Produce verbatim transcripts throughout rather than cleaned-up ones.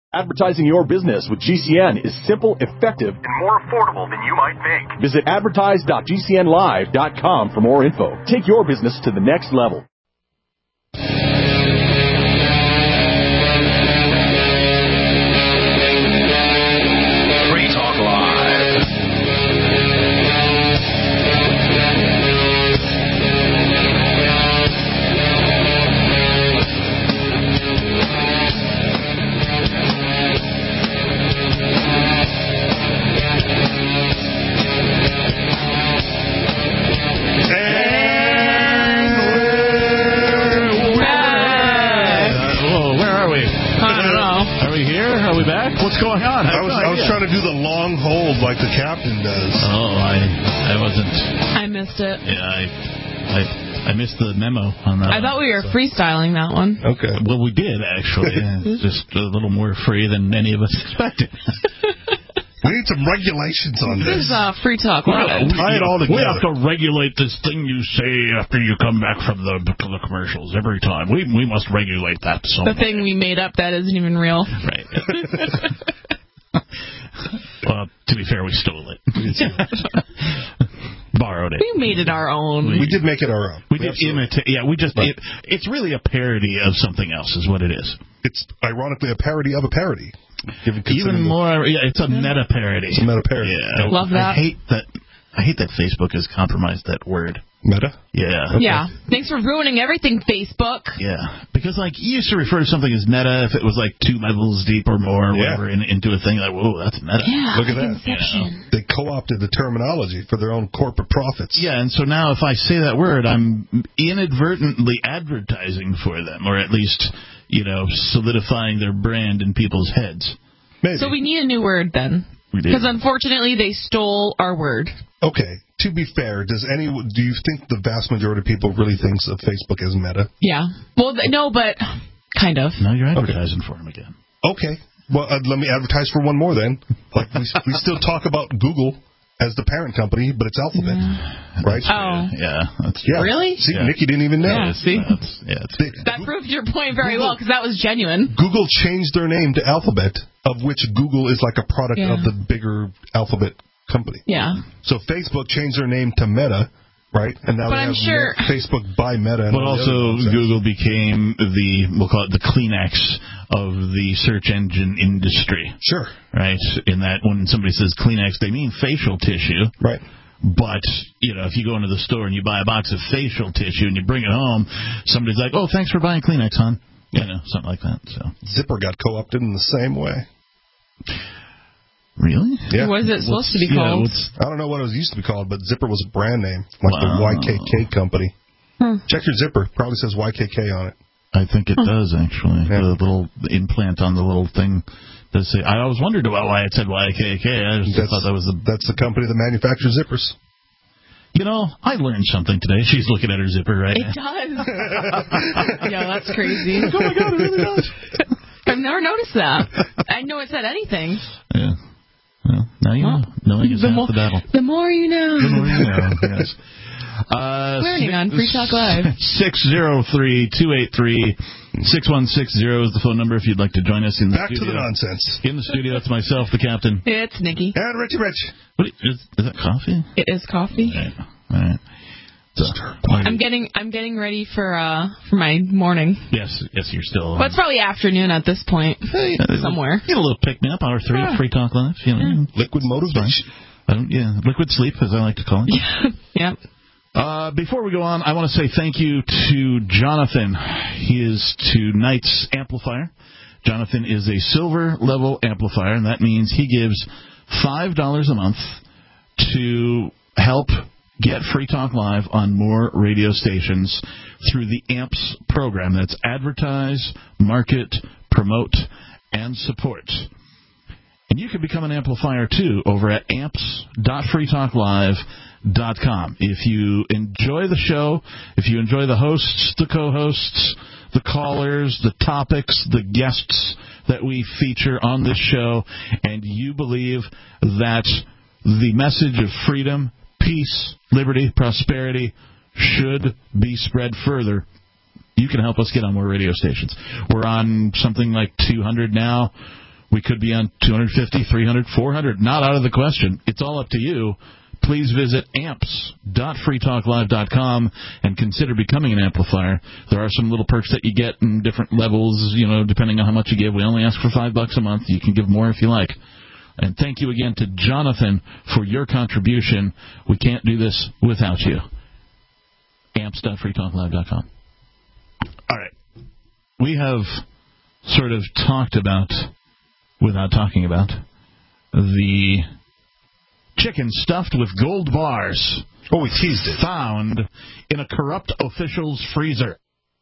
Advertising your business with G C N is simple, effective, and more affordable than you might think. Visit advertise dot g c n live dot com for more info. Take your business to the next level. Free Talk Live. What's going on? I was, I was trying to do the long hold like the captain does. Oh, I I wasn't. I missed it. Yeah, I I, I missed the memo on that. I one, thought we were so. freestyling that one. Okay. Well, we did, actually. Just a little more free than any of us expected. We need some regulations on This this. is uh, Free Talk Live. We, Tie it all together. We have to regulate this thing you say after you come back from the, the commercials every time. We we must regulate that so The thing we made up that isn't even real. Right. Well, to be fair, we stole it. Borrowed it. We made it our own. We, we did make it our own. We, we did imitate. Yeah, we just. It, it's really a parody of something else, is what it is. It's ironically a parody of a parody. Even more. Yeah, it's a meta parody. It's a meta parody. Yeah, love that. I hate that. I hate that Facebook has compromised that word. Meta? Yeah. Okay. Yeah. Thanks for ruining everything, Facebook. Yeah. Because, like, you used to refer to something as meta if it was, like, two levels deep or more or yeah. whatever in, into a thing. Like, whoa, that's meta. Yeah, look at that. You know? They co-opted the terminology for their own corporate profits. Yeah, and so now if I say that word, I'm inadvertently advertising for them, or at least, you know, solidifying their brand in people's heads. Maybe. So we need a new word then. We do. Because unfortunately they stole our word. Okay. To be fair, does any do you think the vast majority of people really thinks of Facebook as meta? Yeah. Well, th- no, but kind of. No, you're advertising okay. for them again. Okay. Well, uh, let me advertise for one more then. Like we, we still talk about Google as the parent company, but it's Alphabet, yeah. right? Oh. Yeah. That's yeah. Really? See, yeah. Nikki didn't even know. Yeah, see? That's, yeah, it's they, that proved your point very Google, well, because that was genuine. Google changed their name to Alphabet, of which Google is like a product yeah. of the bigger Alphabet company. Yeah. So Facebook changed their name to Meta, right? And now but they I'm have sure... Facebook by Meta. And but also Google became the, we'll call it the Kleenex of the search engine industry. Sure. Right? In that when somebody says Kleenex, they mean facial tissue. Right. But, you know, if you go into the store and you buy a box of facial tissue and you bring it home, somebody's like, oh, thanks for buying Kleenex, hon. You know, something like that. So Zipper got co-opted in the same way. Really? Yeah. What is it supposed what's, to be called? Yeah, I don't know what it was used to be called, but Zipper was a brand name, like wow. the Y K K company. Hmm. Check your Zipper. Probably says Y K K on it. I think it huh. does, actually. Yeah. The little implant on the little thing does say. I always wondered about why it said Y K K. I just that's, thought that was the... That's the company that manufactures zippers. You know, I learned something today. She's looking at her zipper right it now. It does. Yeah, that's crazy. Oh, my God, it really does. I've never noticed that. I know it said anything. Yeah. Well, now you know. Knowing is the half more, the battle. The more you know. The more you know, yes. Uh, Learning on Free Talk Live. six oh three, two eight three, six one six zero is the phone number if you'd like to join us in the Back studio. to the nonsense. In the studio, that's myself, the captain. It's Nikki. And Richie Rich. What is, is that coffee? It is coffee. All right. All right. So, I'm getting I'm getting ready for uh for my morning. Yes, yes, you're still. Well, it's probably afternoon at this point. Hey, somewhere. Get a little pick me up, hour three, yeah. Free Talk Live. You know, yeah. Liquid motivation. I don't, yeah, liquid sleep, as I like to call it. Yep. Uh, before we go on, I want to say thank you to Jonathan. He is tonight's amplifier. Jonathan is a silver level amplifier, and that means he gives five dollars a month to help get Free Talk Live on more radio stations through the A M P S program. That's advertise, market, promote, and support. And you can become an amplifier, too, over at amps dot free talk live dot com. If you enjoy the show, if you enjoy the hosts, the co-hosts, the callers, the topics, the guests that we feature on this show, and you believe that the message of freedom, peace, liberty, prosperity should be spread further, you can help us get on more radio stations. We're on something like two hundred now. We could be on two fifty, three hundred, four hundred. Not out of the question. It's all up to you. Please visit amps dot free talk live dot com and consider becoming an amplifier. There are some little perks that you get in different levels, you know, depending on how much you give. We only ask for five bucks a month. You can give more if you like. And thank you again to Jonathan for your contribution. We can't do this without you. amps dot free talk live dot com. All right. We have sort of talked about, without talking about, the chicken stuffed with gold bars. Oh, we teased it. Found in a corrupt official's freezer.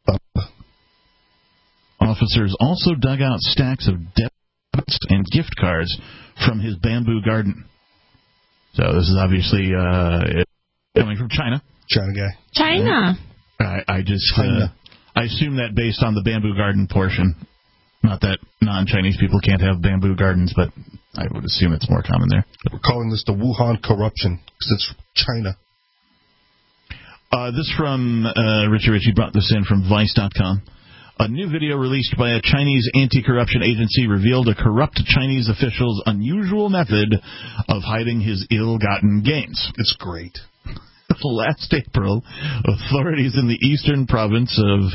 Officers also dug out stacks of debits and gift cards from his bamboo garden. So this is obviously uh, coming from China. China guy. China. I, I just uh, I assume that based on the bamboo garden portion. Not that non-Chinese people can't have bamboo gardens, but I would assume it's more common there. We're calling this the Wuhan corruption because it's China. Uh, this from uh, Richie Ritchie brought this in from Vice dot com. A new video released by a Chinese anti-corruption agency revealed a corrupt Chinese official's unusual method of hiding his ill-gotten gains. It's great. Last April, authorities in the eastern province of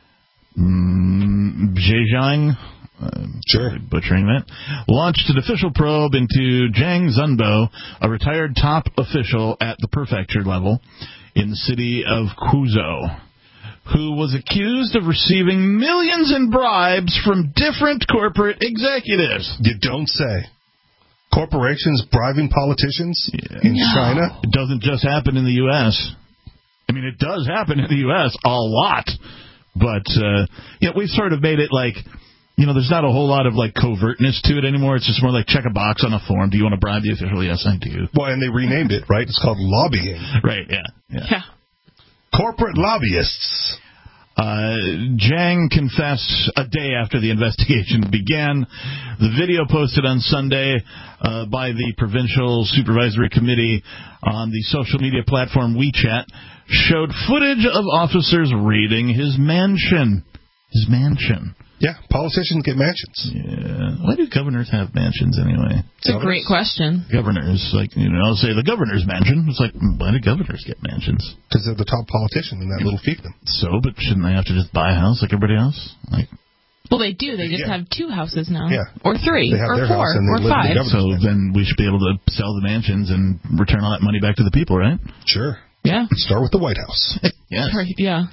mm, Zhejiang, uh, sure. butchering that, launched an official probe into Zhang Zunbo, a retired top official at the prefecture level in the city of Quzhou, who was accused of receiving millions in bribes from different corporate executives. You don't say. Corporations bribing politicians yeah. in no. China? It doesn't just happen in the U S I mean, it does happen in the U S a lot. But, uh, you know, we've sort of made it like, you know, there's not a whole lot of, like, covertness to it anymore. It's just more like check a box on a form. Do you want to bribe the official? Yes, I do. Well, and they renamed it, right? It's called lobbying. Right, yeah. Yeah. yeah. Corporate lobbyists. Uh, Zhang confessed a day after the investigation began. The video posted on Sunday uh, by the Provincial Supervisory Committee on the social media platform WeChat showed footage of officers raiding his mansion. His mansion. Yeah, politicians get mansions. Yeah. Why do governors have mansions anyway? It's a great question. Governors, like, you know, I'll say the governor's mansion. It's like, why do governors get mansions? Because they're the top politician in that little fiefdom. So, but shouldn't they have to just buy a house like everybody else? Like, well, they do. They just yeah. have two houses now. Yeah. Or three. They have or their four. house and they or live five. in the so then we should be able to sell the mansions and return all that money back to the people, right? Sure. Yeah. Start with the White House. Yes. Right, yeah.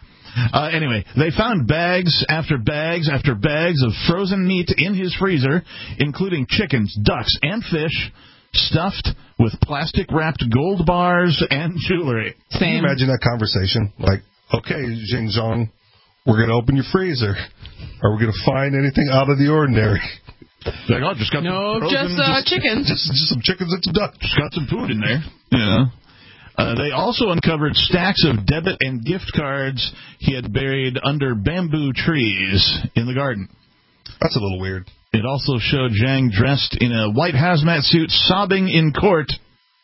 Uh, anyway, they found bags after bags after bags of frozen meat in his freezer, including chickens, ducks, and fish, stuffed with plastic-wrapped gold bars and jewelry. Same. Can you imagine that conversation? Like, okay, Jing Zhong, we're going to open your freezer. Are we going to find anything out of the ordinary? Like, oh, just got no, some frozen, just, uh, just chickens. Just, just some chickens and some ducks. Just got some food in there. Yeah. Uh, they also uncovered stacks of debit and gift cards he had buried under bamboo trees in the garden. That's a little weird. It also showed Zhang dressed in a white hazmat suit, sobbing in court.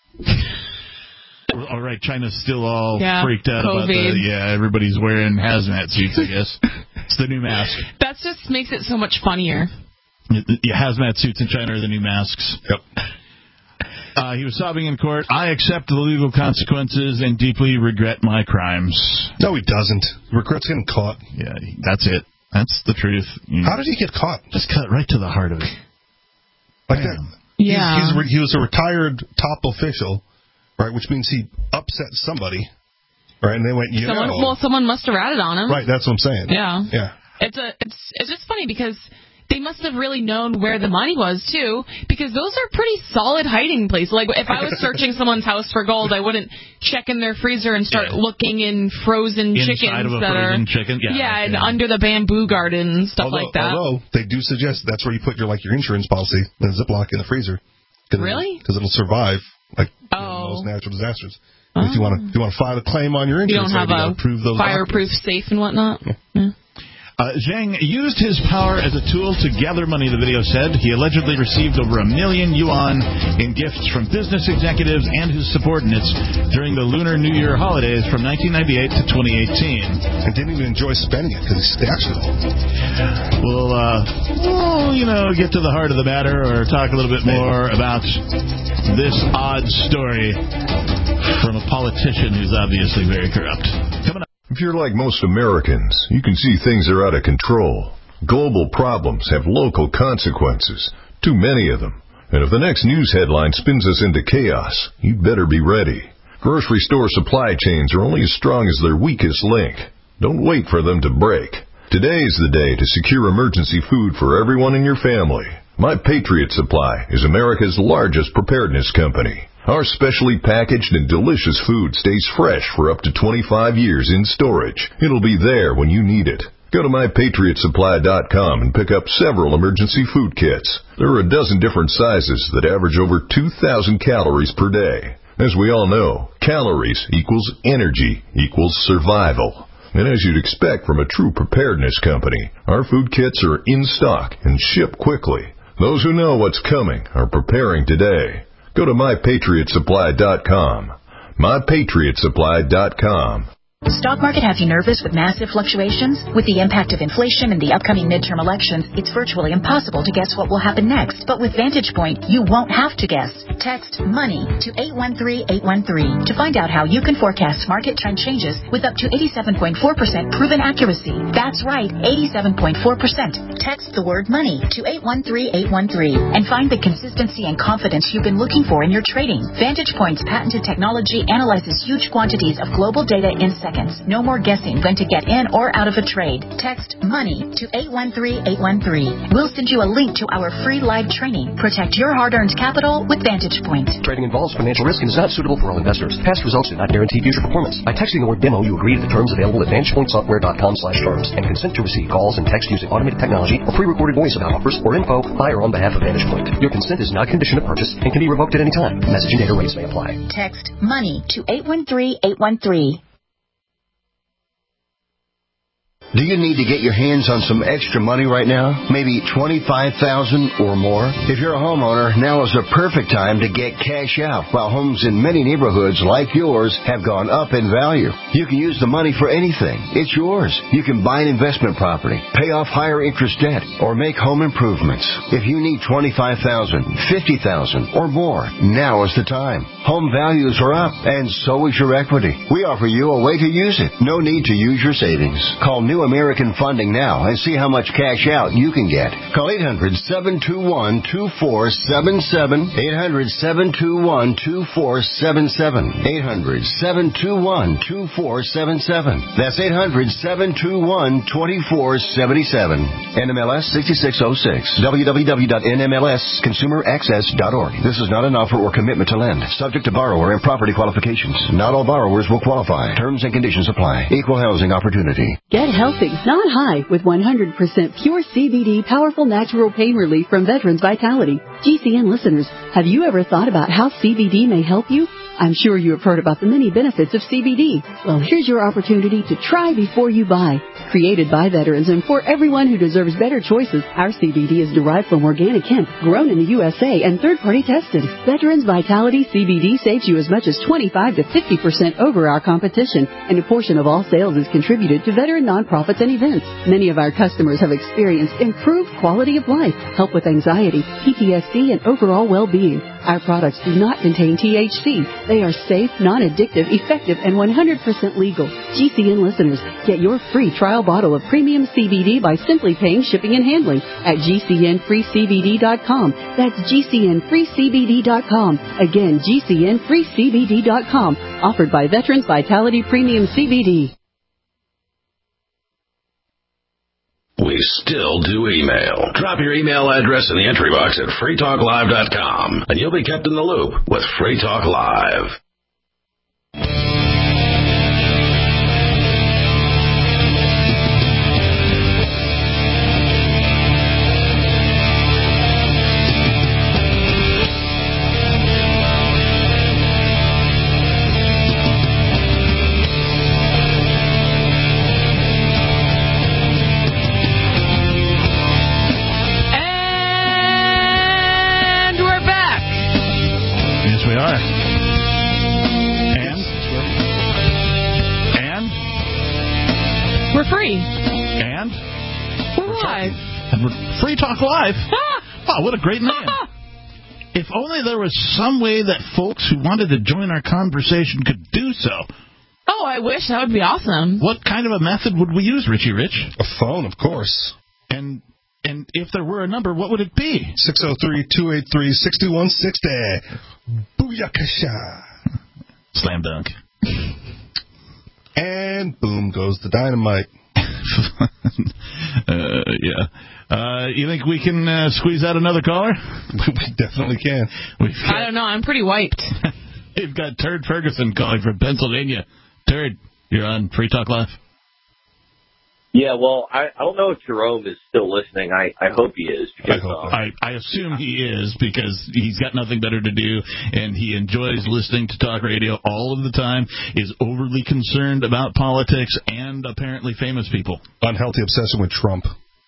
All right, China's still all yeah, freaked out COVID. about the, yeah, everybody's wearing hazmat suits, I guess. It's the new mask. That just makes it so much funnier. Yeah, hazmat suits in China are the new masks. Yep. Uh, he was sobbing in court. I accept the legal consequences and deeply regret my crimes. No, he doesn't. He regrets getting caught. Yeah, that's it. That's the truth. You How did he get caught? Just cut right to the heart of it. Like Damn. that. Yeah. He's, he's re- he was a retired top official, right, which means he upset somebody, right, and they went, you someone, know. Well, someone must have ratted on him. Right, that's what I'm saying. Yeah. Yeah. It's a, it's, it's just funny because they must have really known where the money was, too, because those are pretty solid hiding places. Like, if I was searching someone's house for gold, I wouldn't check in their freezer and start yeah. looking in frozen Inside chickens of a that frozen are... chicken? Yeah, yeah, okay. and under the bamboo garden, stuff although, like that. Although, they do suggest that's where you put your, like, your insurance policy in a Ziploc in the freezer. Cause really? Because it'll survive, like, oh. you know, most natural disasters. Oh. If you want to, if you want to file a claim on your insurance, you don't have you a prove those fireproof documents. safe and whatnot? Yeah. Yeah. Uh, Zhang used his power as a tool to gather money, the video said. He allegedly received over a million yuan in gifts from business executives and his subordinates during the Lunar New Year holidays from nineteen ninety-eight to twenty eighteen. And didn't even enjoy spending it because he stashed it all. We'll, uh, we'll, you know, get to the heart of the matter or talk a little bit more about this odd story from a politician who's obviously very corrupt. Coming up. If you're like most Americans, you can see things are out of control. Global problems have local consequences, too many of them. And if the next news headline spins us into chaos, you'd better be ready. Grocery store supply chains are only as strong as their weakest link. Don't wait for them to break. Today's the day to secure emergency food for everyone in your family. My Patriot Supply is America's largest preparedness company. Our specially packaged and delicious food stays fresh for up to twenty-five years in storage. It'll be there when you need it. Go to my patriot supply dot com and pick up several emergency food kits. There are a dozen different sizes that average over two thousand calories per day. As we all know, calories equals energy equals survival. And as you'd expect from a true preparedness company, our food kits are in stock and ship quickly. Those who know what's coming are preparing today. Go to my patriot supply dot com. my patriot supply dot com. The stock market has you nervous with massive fluctuations? With the impact of inflation and the upcoming midterm elections, it's virtually impossible to guess what will happen next. But with Vantage Point, you won't have to guess. Text MONEY to eight one three eight one three to find out how you can forecast market trend changes with up to eighty-seven point four percent proven accuracy. That's right, eighty-seven point four percent. Text the word MONEY to eight one three eight one three and find the consistency and confidence you've been looking for in your trading. Vantage Point's patented technology analyzes huge quantities of global data in seconds. No more guessing when to get in or out of a trade. Text MONEY to eight one three eight one three. We'll send you a link to our free live training. Protect your hard-earned capital with Vantage Point. Trading involves financial risk and is not suitable for all investors. Past results do not guarantee future performance. By texting the word demo, you agree to the terms available at vantage point software dot com slash terms and consent to receive calls and text using automated technology or pre-recorded voice about offers or info by or on behalf of Vantage Point. Your consent is not a condition of purchase and can be revoked at any time. Message and data rates may apply. Text MONEY to eight one three eight one three. Do you need to get your hands on some extra money right now? Maybe twenty-five thousand dollars or more? If you're a homeowner, now is the perfect time to get cash out while homes in many neighborhoods like yours have gone up in value. You can use the money for anything. It's yours. You can buy an investment property, pay off higher interest debt, or make home improvements. If you need twenty-five thousand dollars, fifty thousand dollars or more, now is the time. Home values are up, and so is your equity. We offer you a way to use it. No need to use your savings. Call New American Funding now and see how much cash out you can get. Call eight hundred, seven two one, two four seven seven, eight hundred, seven two one, two four seven seven, eight hundred, seven two one, two four seven seven. That's eight hundred, seven two one, two four seven seven. N M L S sixty-six oh six. w w w dot n m l s consumer access dot org. This is not an offer or commitment to lend. Subject to borrower and property qualifications. Not all borrowers will qualify. Terms and conditions apply. Equal housing opportunity. Get healthy, not high, with one hundred percent pure C B D powerful natural pain relief from Veterans Vitality. G C N listeners, have you ever thought about how C B D may help you? I'm sure you have heard about the many benefits of C B D. Well, here's your opportunity to try before you buy. Created by veterans and for everyone who deserves better choices, our C B D is derived from organic hemp, grown in the U S A and third-party tested. Veterans Vitality C B D saves you as much as twenty-five to fifty percent over our competition, and a portion of all sales is contributed to veteran nonprofits and events. Many of our customers have experienced improved quality of life, help with anxiety, P T S D, and overall well-being. Our products do not contain T H C. They are safe, non-addictive, effective, and one hundred percent legal. G C N listeners, get your free trial bottle of premium C B D by simply paying shipping and handling at G C N free C B D dot com. That's G C N free C B D dot com. Again, G C N free C B D dot com. Offered by Veterans Vitality Premium C B D. We still do email. Drop your email address in the entry box at free talk live dot com, and you'll be kept in the loop with Free Talk Live. Live. Free Talk Live? Wow, what a great name. If only there was some way that folks who wanted to join our conversation could do so. Oh, I wish. That would be awesome. What kind of a method would we use, Richie Rich? A phone, of course. And and if there were a number, what would it be? six oh three, two eight three, six one six oh. Booyakasha. Slam dunk. And boom goes the dynamite. uh, yeah. Uh, you think we can uh, squeeze out another caller? We definitely can. We've got, I don't know. I'm pretty wiped. We've got Turd Ferguson calling from Pennsylvania. Turd, you're on Free Talk Live. Yeah, well, I, I don't know if Jerome is still listening. I, I hope he is. Because, I, hope um, I, I assume he is because he's got nothing better to do, and he enjoys listening to talk radio all of the time, is overly concerned about politics and apparently famous people. Unhealthy obsession with Trump.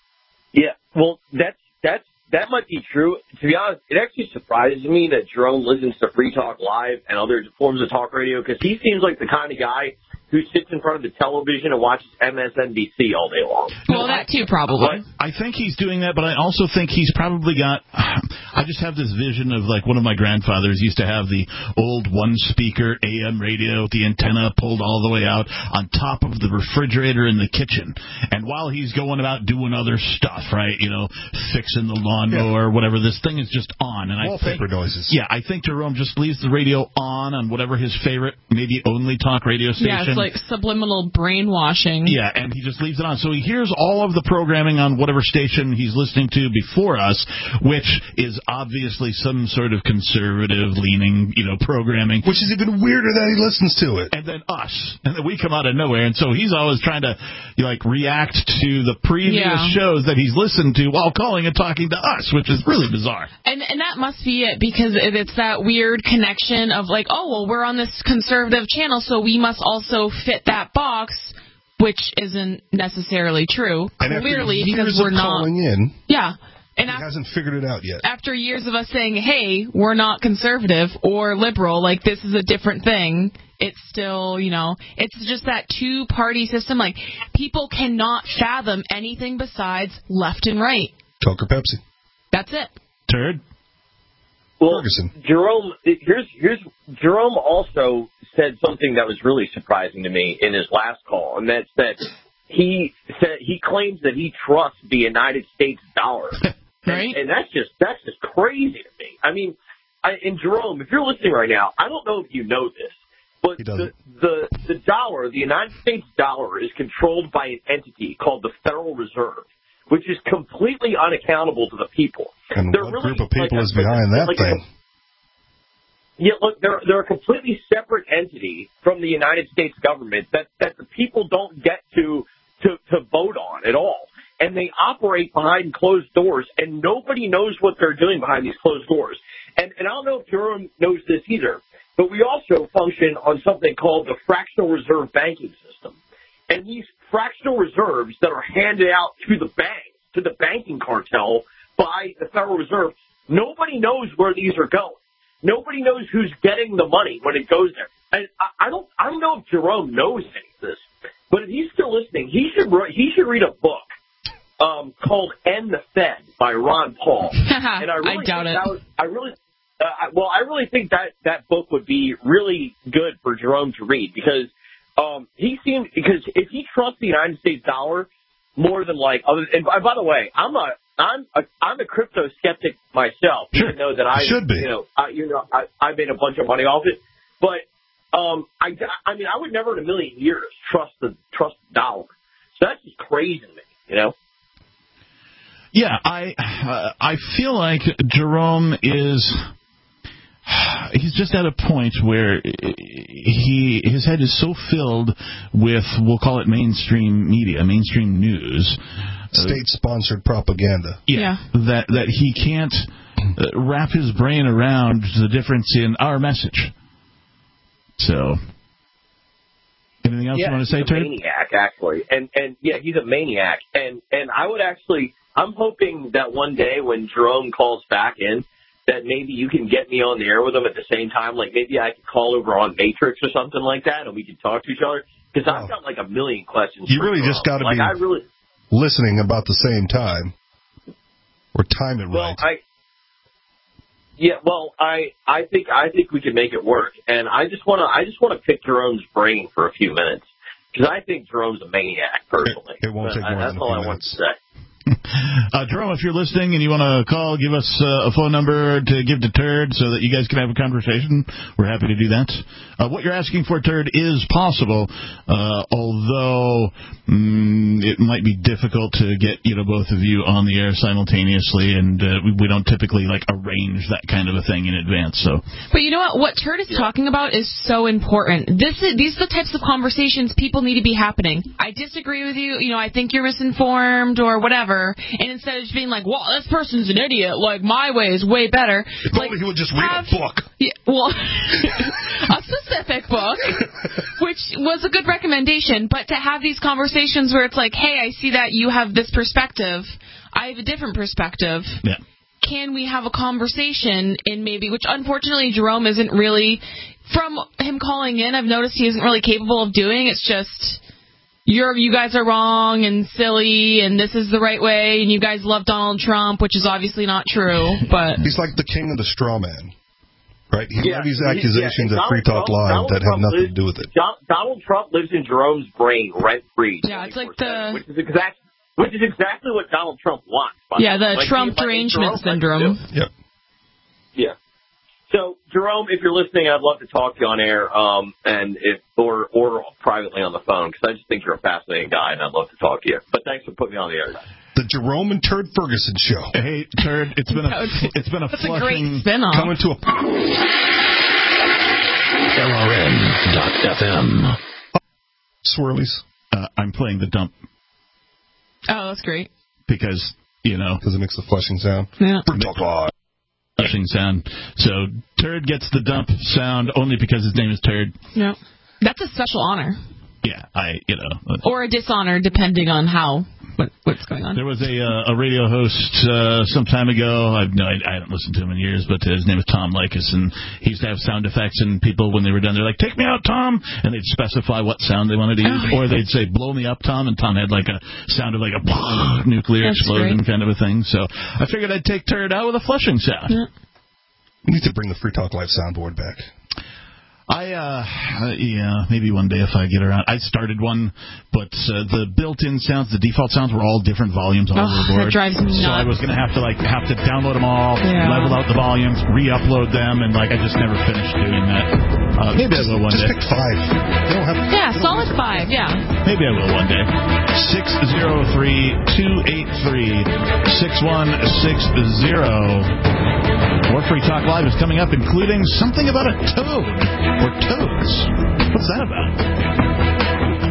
Yeah, well, that's that's that might be true. To be honest, it actually surprises me that Jerome listens to Free Talk Live and other forms of talk radio because he seems like the kind of guy who sits in front of the television and watches M S N B C all day long. Well, that too, probably. I think he's doing that, but I also think he's probably got... I just have this vision of, like, one of my grandfathers used to have the old one-speaker A M radio with the antenna pulled all the way out on top of the refrigerator in the kitchen. And while he's going about doing other stuff, right, you know, fixing the lawnmower or whatever, this thing is just on. And Wallpaper I think, noises. Yeah, I think Jerome just leaves the radio on on whatever his favorite, maybe only talk radio station. Yeah, it's like subliminal brainwashing. Yeah, and he just leaves it on. So he hears all of the programming on whatever station he's listening to before us, which is obviously some sort of conservative-leaning, you know, programming. Which is even weirder that he listens to it. And then us. And then we come out of nowhere. And so he's always trying to, you know, like, react to the previous Yeah. shows that he's listened to while calling and talking to us, which is really bizarre. And and that must be it, because it, it's that weird connection of like, oh, well, we're on this conservative channel, so we must also fit that box, which isn't necessarily true, And clearly, after because years we're of not. calling in, Yeah. And he after, hasn't figured it out yet. after years of us saying, hey, we're not conservative or liberal, like this is a different thing, it's still, you know, it's just that two-party system. Like, people cannot fathom anything besides left and right. Coke or Pepsi. That's it. Turd? Well, Ferguson. Jerome, here's here's Jerome also said something that was really surprising to me in his last call, and that's that he said he claims that he trusts the United States dollar, Right. and, and that's just that's just crazy to me. I mean, I, and Jerome, if you're listening right now, I don't know if you know this, but He the, doesn't. the the dollar, the United States dollar, is controlled by an entity called the Federal Reserve, which is completely unaccountable to the people. And They're what really group of people like a- is behind that like a- thing? Yeah, look, they're they're a completely separate entity from the United States government that, that the people don't get to, to to vote on at all. And they operate behind closed doors, and nobody knows what they're doing behind these closed doors. And and I don't know if Jerome knows this either, but we also function on something called the fractional reserve banking system. And these fractional reserves that are handed out to the banks, to the banking cartel by the Federal Reserve, nobody knows where these are going. Nobody knows who's getting the money when it goes there. And I, I don't, I don't know if Jerome knows any of this, but if he's still listening, he should, he should read a book um, called "End the Fed" by Ron Paul. And I, really I doubt think it. That was, I really, uh, I, well, I really think that that book would be really good for Jerome to read because um, he seems because if he trusts the United States dollar more than like other. And by, by the way, I'm a I'm a, I'm a crypto skeptic myself, Sure. even though that I Should be. you know I, you know I, I made a bunch of money off it, but um I, I mean I would never in a million years trust the trust the dollar. So that's just crazy to me, you know. Yeah, I uh, I feel like Jerome is he's just at a point where he his head is so filled with, we'll call it mainstream media, mainstream news, state-sponsored propaganda. Yeah, that that he can't uh, wrap his brain around the difference in our message. So, anything else yeah, you want to say, he's a Ted? maniac, actually, and and yeah, he's a maniac, and and I would actually, I'm hoping that one day when Jerome calls back in, that maybe you can get me on the air with him at the same time, like maybe I could call over on Matrix or something like that, and we could talk to each other because I've got like a million questions. You for really Jerome. just got to like, be. I really. listening about the same time, or time it well, right. I, yeah, well, I, I think I think we can make it work, and I just want to I just want to pick Jerome's brain for a few minutes because I think Jerome's a maniac personally. It, it won't take more I, than that's all I minutes. want to say. Uh, Jerome, if you're listening and you want to call, give us uh, a phone number to give to Turd so that you guys can have a conversation. We're happy to do that. Uh, what you're asking for, Turd, is possible, uh, although mm, it might be difficult to get you know both of you on the air simultaneously, and uh, we, we don't typically like arrange that kind of a thing in advance. So, but you know what? What Turd is talking about is so important. This is, these are the types of conversations people need to be happening. I disagree with you. You know, I think you're misinformed or whatever. And instead of just being like, well, this person's an idiot, like, my way is way better. If like, only he would just read have, a book. Yeah, well, a specific book, which was a good recommendation, but to have these conversations where it's like, hey, I see that you have this perspective, I have a different perspective. Yeah. Can we have a conversation in maybe, which unfortunately Jerome isn't really, from him calling in, I've noticed he isn't really capable of doing. It's just... You're, you guys are wrong and silly, and this is the right way, and you guys love Donald Trump, which is obviously not true. But he's like the king of the straw man, right? He yeah, levies he, accusations yeah, at Free Talk Trump, Live Donald that Trump have nothing lives, to do with it. John, Donald Trump lives in Jerome's brain rent free. Yeah, it's like the which is exact, which is exactly what Donald Trump wants. Yeah, the like, Trump like derangement Jerome, syndrome. Yep. Yeah. So, Jerome, if you're listening, I'd love to talk to you on air, um, and if or or privately on the phone, because I just think you're a fascinating guy, and I'd love to talk to you. But thanks for putting me on the air. The Jerome and Turd Ferguson Show. Hey, Turd, it's been a it's been a That's flushing a great spin-off. Coming to a L R N dot F M. Swirlies. Uh, I'm playing the dump Oh, that's great. because you know because it makes the flushing sound. Yeah. Free Talk Live. flushing sound. So Turd gets the dump sound only because his name is Turd. No, that's a special honor. Yeah, I you know. Or a dishonor, depending on how what, what's going on. There was a uh, a radio host uh, some time ago. I've no, I, I haven't listened to him in years, but uh, his name is Tom Likas, and he used to have sound effects, and people when they were done, they're like, "Take me out, Tom," and they'd specify what sound they wanted to use, oh, or they'd say, "Blow me up, Tom," and Tom had like a sound of like a nuclear That's explosion great. kind of a thing. So I figured I'd take Turd out with a flushing sound. Yeah. We need to bring the Free Talk Live soundboard back. I, uh, uh, yeah, maybe one day if I get around. I started one, but uh, the built-in sounds, the default sounds were all different volumes all Oh, over the board. that drives me So I nuts. was going to have to, like, have to download them all, Yeah. level out the volumes, re-upload them, and, like, I just never finished doing that. Uh, maybe just, I will one just day. pick five. You don't have to. Yeah, solid five, yeah. Maybe I will one day. six oh three, two eight three, six one six zero. More Free Talk Live is coming up, including something about a toad, or toads. What's that about?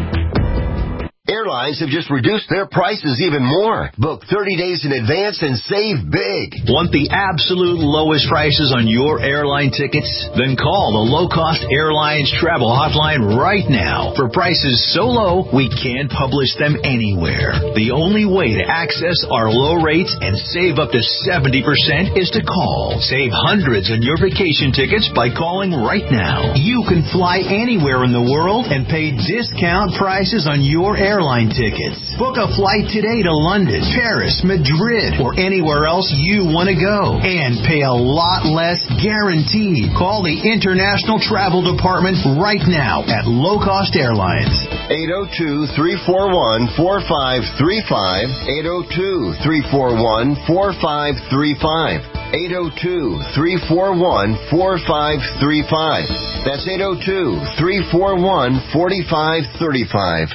Airlines have just reduced their prices even more. Book thirty days in advance and save big. Want the absolute lowest prices on your airline tickets? Then call the Low Cost Airlines Travel Hotline right now. For prices so low, we can't publish them anywhere. The only way to access our low rates and save up to seventy percent is to call. Save hundreds on your vacation tickets by calling right now. You can fly anywhere in the world and pay discount prices on your airline tickets. Book a flight today to London, Paris, Madrid, or anywhere else you want to go. And pay a lot less guaranteed. Call the International Travel Department right now at Low Cost Airlines. eight oh two, three four one, four five three five. eight oh two, three four one, four five three five. eight oh two, three four one, four five three five. That's eight oh two, three four one, four five three five.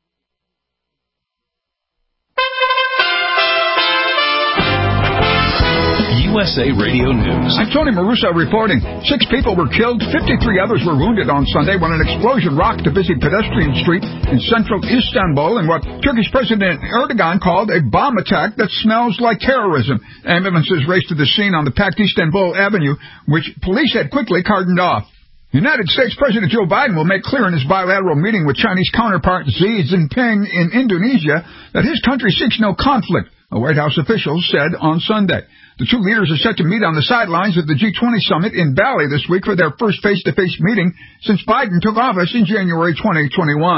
U S A Radio News. I'm Tony Maruso reporting. Six people were killed, fifty-three others were wounded on Sunday when an explosion rocked a busy pedestrian street in central Istanbul in what Turkish President Erdogan called a bomb attack that smells like terrorism. Ambulances raced to the scene on the packed Istanbul Avenue, which police had quickly cordoned off. United States President Joe Biden will make clear in his bilateral meeting with Chinese counterpart Xi Jinping in Indonesia that his country seeks no conflict, a White House official said on Sunday. The two leaders are set to meet on the sidelines of the G twenty summit in Bali this week for their first face-to-face meeting since Biden took office in January twenty twenty-one.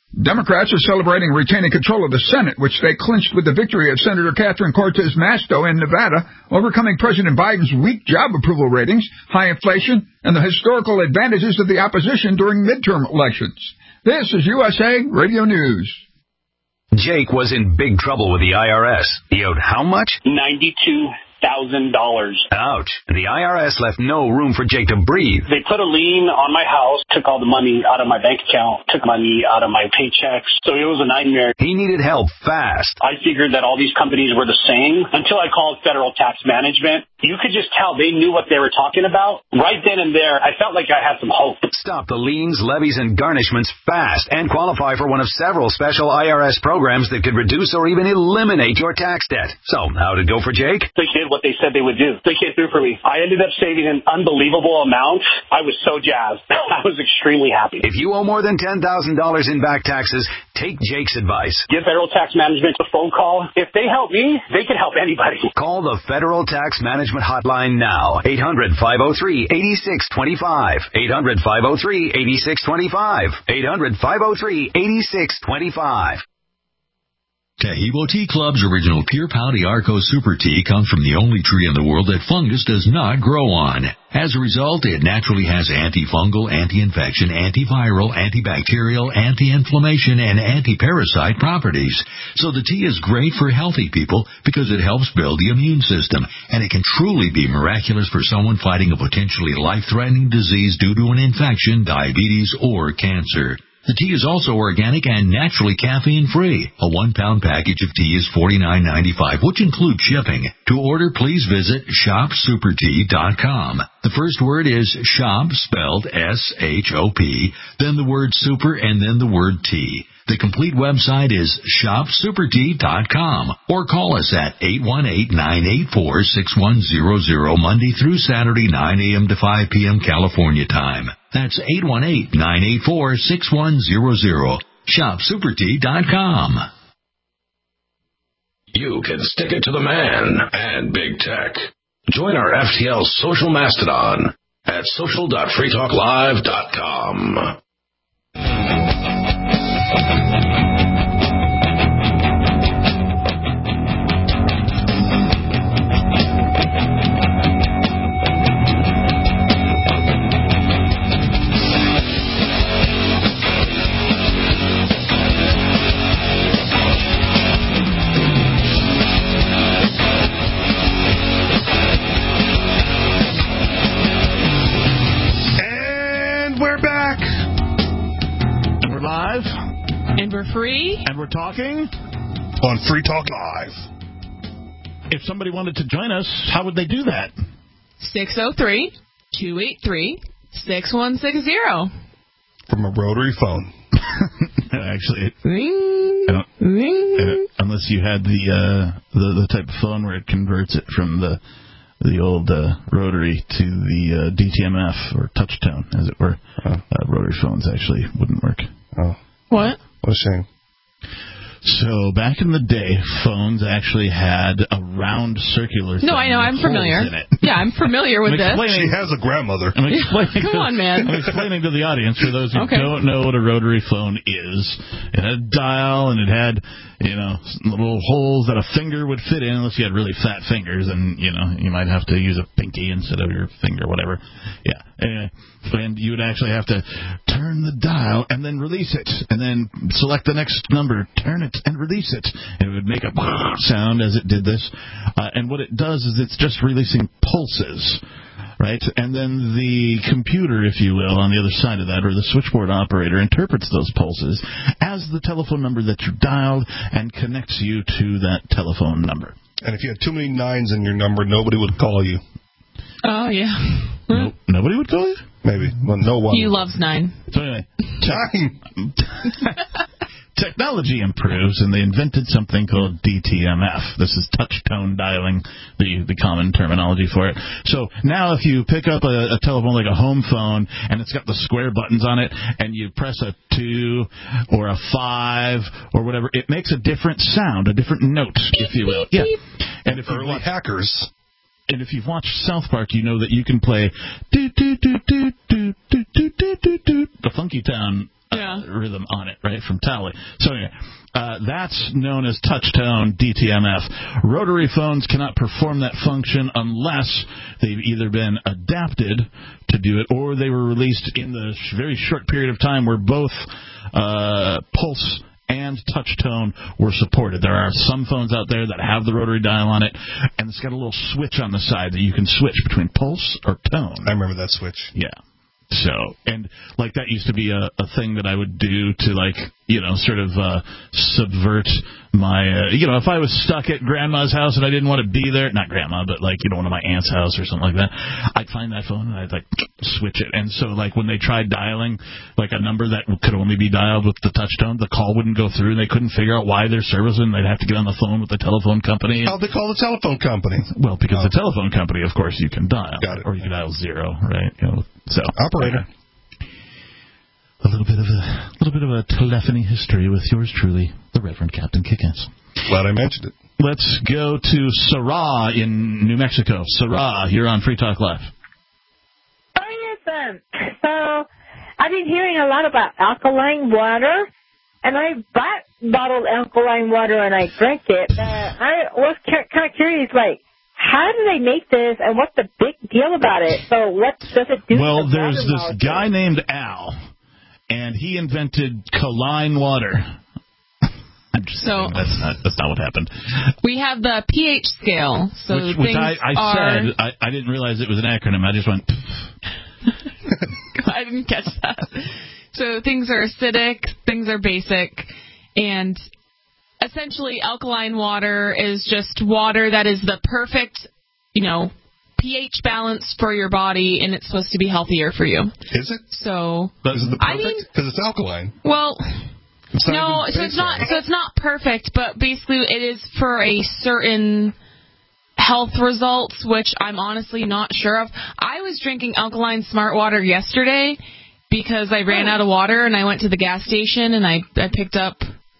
Democrats are celebrating retaining control of the Senate, which they clinched with the victory of Senator Catherine Cortez Masto in Nevada, overcoming President Biden's weak job approval ratings, high inflation, and the historical advantages of the opposition during midterm elections. This is U S A Radio News. Jake was in big trouble with the I R S. He owed how much? ninety-two thousand dollars. Ouch. The I R S left no room for Jake to breathe. They put a lien on my house, took all the money out of my bank account, took money out of my paychecks. So it was a nightmare. He needed help fast. I figured that all these companies were the same until I called Federal Tax Management. You could just tell they knew what they were talking about. Right then and there, I felt like I had some hope. Stop the liens, levies, and garnishments fast and qualify for one of several special I R S programs that could reduce or even eliminate your tax debt. So, how'd it go for Jake? They did what they said they would do. They came through for me. I ended up saving an unbelievable amount. I was so jazzed. I was extremely happy. If you owe more than ten thousand dollars in back taxes, take Jake's advice. Give Federal Tax Management a phone call. If they help me, they can help anybody. Call the Federal Tax Management Hotline now. eight hundred, five oh three, eight six two five. eight hundred, five oh three, eight six two five. eight hundred, five oh three, eight six two five. Taheebo Tea Club's original Pure Pouty Arco Super Tea comes from the only tree in the world that fungus does not grow on. As a result, it naturally has antifungal, anti-infection, antiviral, antibacterial, anti-inflammation, and anti-parasite properties. So the tea is great for healthy people because it helps build the immune system, and it can truly be miraculous for someone fighting a potentially life-threatening disease due to an infection, diabetes, or cancer. The tea is also organic and naturally caffeine-free. A one-pound package of tea is forty-nine ninety-five, which includes shipping. To order, please visit shop super tea dot com. The first word is shop, spelled S H O P, then the word super, and then the word tea. The complete website is shop super tea dot com, or call us at eight one eight, nine eight four, six one zero zero Monday through Saturday, nine a.m. to five p.m. California time. That's eight one eight, nine eight four, six one zero zero. shop super tea dot com. You can stick it to the man and big tech. Join our F T L social mastodon at social dot free talk live dot com. And we're free. And we're talking on Free Talk Live. If somebody wanted to join us, how would they do that? six oh three, two eight three, six one six zero. From a rotary phone. Actually, it, ring, I don't, ring. I don't, unless you had the, uh, the the type of phone where it converts it from the the old uh, rotary to the uh, D T M F or touch tone, as it were. Oh. Uh, rotary phones actually wouldn't work. Oh. What? What a shame. So back in the day, phones actually had a round circular thing. No, I know. I'm familiar. In it. Yeah, I'm familiar with this. She has a grandmother. I'm explaining Come to, on, man. I'm explaining to the audience, for those who okay. don't know what a rotary phone is. It had a dial, and it had, you know, little holes that a finger would fit in, unless you had really fat fingers, and, you know, you might have to use a pinky instead of your finger, whatever. Yeah. Anyway, and you would actually have to turn the dial and then release it, and then select the next number, turn it, and release it. And it would make a sound as it did this. Uh, and what it does is it's just releasing pulses, right? And then the computer, if you will, on the other side of that, or the switchboard operator, interprets those pulses as the telephone number that you dialed and connects you to that telephone number. And if you had too many nines in your number, nobody would call you. Oh, yeah. Nope. Nobody would call you? Maybe. Well, no one. He loves nine. So anyway. Nine. Technology improves, and they invented something called D T M F. This is touch-tone dialing, the, the common terminology for it. So now if you pick up a, a telephone like a home phone, and it's got the square buttons on it, and you press a two or a five or whatever, it makes a different sound, a different note, if you will. Yeah. And if Early watch, hackers. And if you've watched South Park, you know that you can play do do do do do do do do do the Funky Town uh, yeah. rhythm on it, right, from Tally. So anyway, uh, that's known as touch-tone D T M F. Rotary phones cannot perform that function unless they've either been adapted to do it or they were released in the sh- very short period of time where both uh, pulse and touch tone were supported. There are some phones out there that have the rotary dial on it, and it's got a little switch on the side that you can switch between pulse or tone. I remember that switch. Yeah. So, and like that used to be a, a thing that I would do to, like, you know, sort of uh, subvert my, uh, you know, if I was stuck at grandma's house and I didn't want to be there, not grandma, but like, you know, one of my aunt's house or something like that, I'd find that phone and I'd like switch it. And so, like, when they tried dialing like a number that could only be dialed with the touch tone, the call wouldn't go through and they couldn't figure out why their service, and they'd have to get on the phone with the telephone company. How'd they call the telephone company? Well, because oh. the telephone company, of course, you can dial. Got it. Or you can dial zero, right? You know, so operator. Okay. A little bit of a little bit of a telephony history with yours truly, the Reverend Captain Kickass. Glad I mentioned it. Let's go to Sarah in New Mexico. Sarah, you're on Free Talk Live. Oh, yes, um, so I've been hearing a lot about alkaline water, and I bought bottled alkaline water and I drank it. Uh, I was kind of curious, like, how do they make this, and what's the big deal about it? So what does it do? Well, to there's water this molecules? guy named Al, and he invented Kaline water. I'm just so kidding. That's not that's not what happened. We have the pH scale. So which, things which I, I are... said I, I didn't realize it was an acronym. I just went. I didn't catch that. So things are acidic, things are basic, and essentially alkaline water is just water that is the perfect, you know, pH balance for your body, and it's supposed to be healthier for you. Is it? So is it the I perfect? mean, because it's alkaline. Well, it's not no, so it's not. So it's not perfect, but basically it is for a certain health results, which I'm honestly not sure of. I was drinking alkaline smart water yesterday because I ran out of water, and I went to the gas station and I I picked up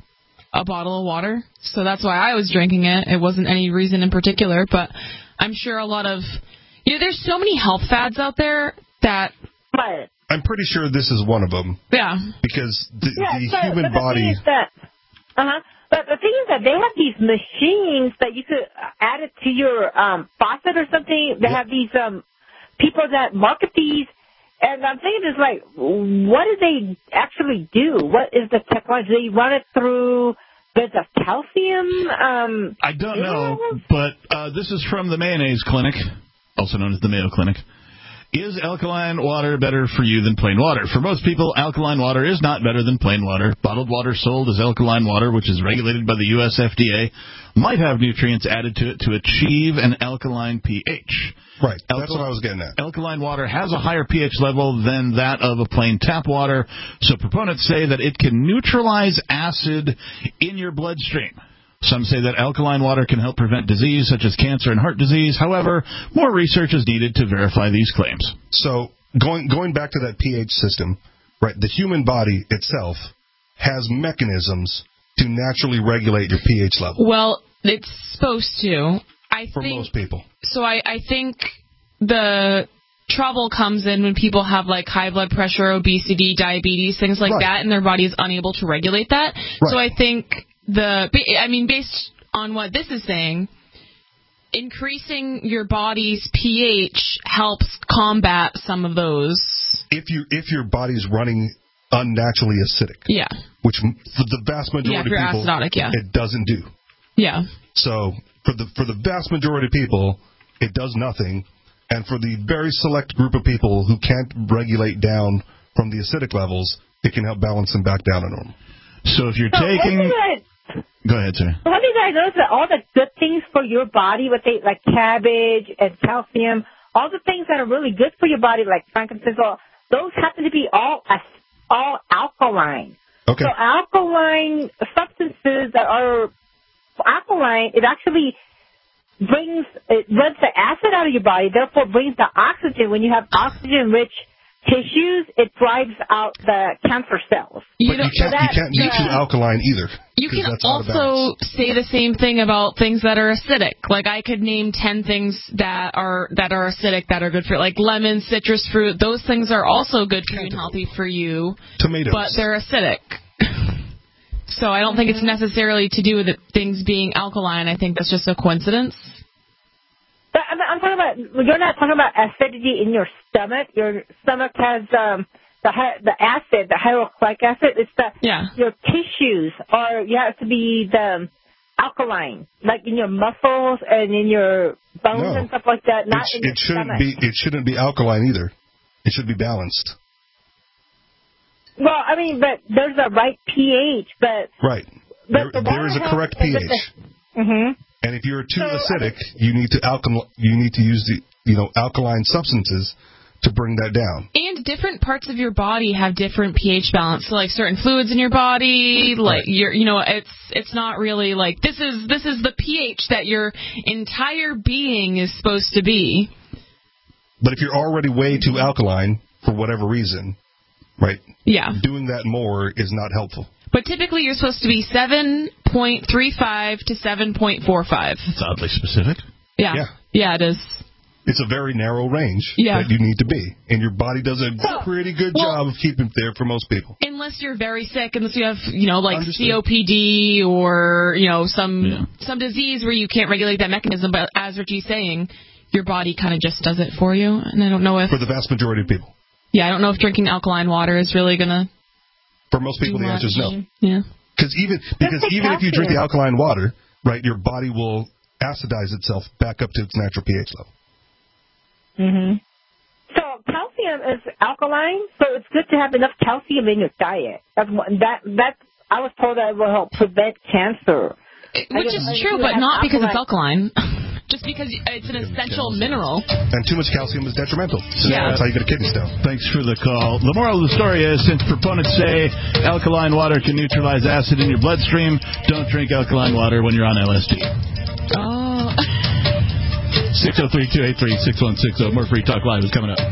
a bottle of water. So that's why I was drinking it. It wasn't any reason in particular, but I'm sure a lot of, you know, there's so many health fads out there that. But I'm pretty sure this is one of them. Yeah. Because the, yeah, the so, human but the body. Thing is that, uh-huh. But the thing is that they have these machines that you could add it to your um, faucet or something. They yeah. have these um, people that market these. And I'm thinking, it's like, what do they actually do? What is the technology? They run it through there's a calcium? Um, I don't know, but uh, this is from the Mayonnaise Clinic, also known as the Mayo Clinic. Is alkaline water better for you than plain water? For most people, alkaline water is not better than plain water. Bottled water sold as alkaline water, which is regulated by the U S F D A, might have nutrients added to it to achieve an alkaline pH. Right, Alkal- that's what I was getting at. Alkaline water has a higher pH level than that of a plain tap water, so proponents say that it can neutralize acid in your bloodstream. Some say that alkaline water can help prevent disease such as cancer and heart disease. However, more research is needed to verify these claims. So going going back to that pH system, right, the human body itself has mechanisms to naturally regulate your pH level. Well, it's supposed to. I For think, most people. So I, I think the trouble comes in when people have like high blood pressure, obesity, diabetes, things like Right. that, and their body is unable to regulate that. Right. So I think the, I mean, based on what this is saying, increasing your body's pH helps combat some of those. If you if your body's running unnaturally acidic, Yeah. which for the vast majority Yeah, if you're of people, acidotic, yeah. it doesn't do. Yeah. So for the for the vast majority of people, it does nothing, and for the very select group of people who can't regulate down from the acidic levels, it can help balance them back down to normal. So if you're So taking, what do you guys- go ahead, sir. So have you guys noticed that all the good things for your body, what they like cabbage and calcium, all the things that are really good for your body, like frankincense, all, those happen to be all ac- all alkaline. Okay. So alkaline substances that are alkaline, it actually brings it runs the acid out of your body, therefore brings the oxygen. When you have oxygen-rich tissues, it drives out the cancer cells. But you, you can't, you can't be too alkaline either. You can also say the same thing about things that are acidic. Like I could name ten things that are that are acidic that are good for you. Like lemon, citrus fruit. Those things are also good for you and healthy for you. Tomatoes. But they're acidic. So I don't think it's necessarily to do with it, things being alkaline. I think that's just a coincidence. But I'm, I'm talking about, you're not talking about acidity in your stomach. Your stomach has um, the the acid, the hydrochloric acid. It's the yeah. your tissues, or you have to be the alkaline, like in your muscles and in your bones no. and stuff like that. Not It's, in your it shouldn't stomach. be. It shouldn't be alkaline either. It should be balanced. Well, I mean, but there's a right pH, but right. But there, the there is a correct pH. Mm-hmm. And if you're too So, acidic, you need to alkal- You need to use the you know alkaline substances to bring that down. And different parts of your body have different pH balance. So like certain fluids in your body, like you're, you know, it's it's not really like this is this is the pH that your entire being is supposed to be. But if you're already way too alkaline for whatever reason, right? Yeah. Doing that more is not helpful. But typically you're supposed to be seven point three five to seven point four five. That's oddly specific. Yeah. Yeah. Yeah, it is. It's a very narrow range yeah. that you need to be. And your body does a well, pretty good well, job of keeping it there for most people. Unless you're very sick, unless you have, you know, like Understood. C O P D or, you know, some yeah. some disease where you can't regulate that mechanism. But as Richie's saying, your body kind of just does it for you. And I don't know if... For the vast majority of people. Yeah, I don't know if drinking alkaline water is really going to... For most people, the answer is no. Yeah. Because even because even if you drink the alkaline water, right, your body will acidize itself back up to its natural pH level. Mm-hmm. So calcium is alkaline, so it's good to have enough calcium in your diet. That's that that I was told that it will help prevent cancer. Which is true, but not because it's alkaline. Just because it's an essential mineral. And too much calcium is detrimental. So yeah. That's how you get a kidney stone. Thanks for the call. The moral of the story is, since proponents say alkaline water can neutralize acid in your bloodstream, don't drink alkaline water when you're on L S D. Oh. six oh three, two eight three, six one six oh. More Free Talk Live is coming up.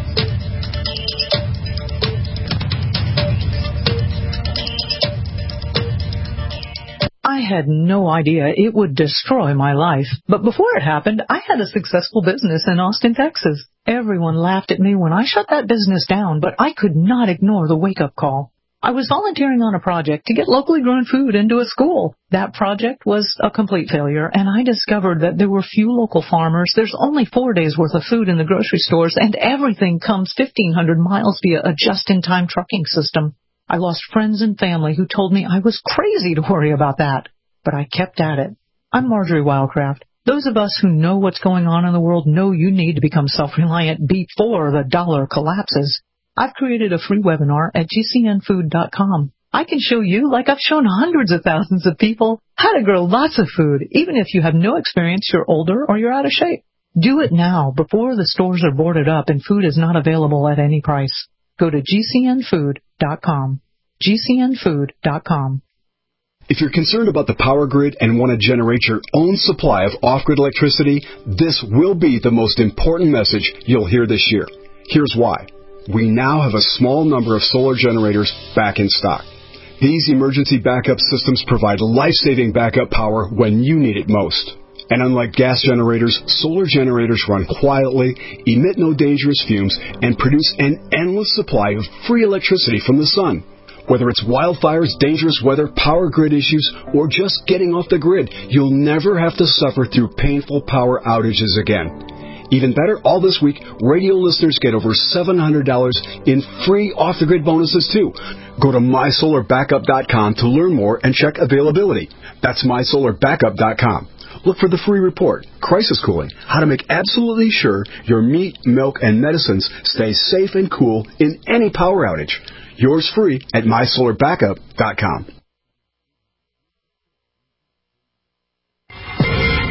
I had no idea it would destroy my life. But before it happened, I had a successful business in Austin, Texas. Everyone laughed at me when I shut that business down, but I could not ignore the wake-up call. I was volunteering on a project to get locally grown food into a school. That project was a complete failure, and I discovered that there were few local farmers. There's only four days' worth of food in the grocery stores, and everything comes fifteen hundred miles via a just-in-time trucking system. I lost friends and family who told me I was crazy to worry about that, but I kept at it. I'm Marjorie Wildcraft. Those of us who know what's going on in the world know you need to become self-reliant before the dollar collapses. I've created a free webinar at G C N food dot com. I can show you, like I've shown hundreds of thousands of people, how to grow lots of food, even if you have no experience, you're older, or you're out of shape. Do it now, before the stores are boarded up and food is not available at any price. Go to G C N food dot com. G C N food dot com. If you're concerned about the power grid and want to generate your own supply of off-grid electricity, this will be the most important message you'll hear this year. Here's why. We now have a small number of solar generators back in stock. These emergency backup systems provide life-saving backup power when you need it most. And unlike gas generators, solar generators run quietly, emit no dangerous fumes, and produce an endless supply of free electricity from the sun. Whether it's wildfires, dangerous weather, power grid issues, or just getting off the grid, you'll never have to suffer through painful power outages again. Even better, all this week, radio listeners get over seven hundred dollars in free off-the-grid bonuses, too. Go to my solar backup dot com to learn more and check availability. That's my solar backup dot com. Look for the free report, Crisis Cooling, how to make absolutely sure your meat, milk, and medicines stay safe and cool in any power outage. Yours free at my solar backup dot com.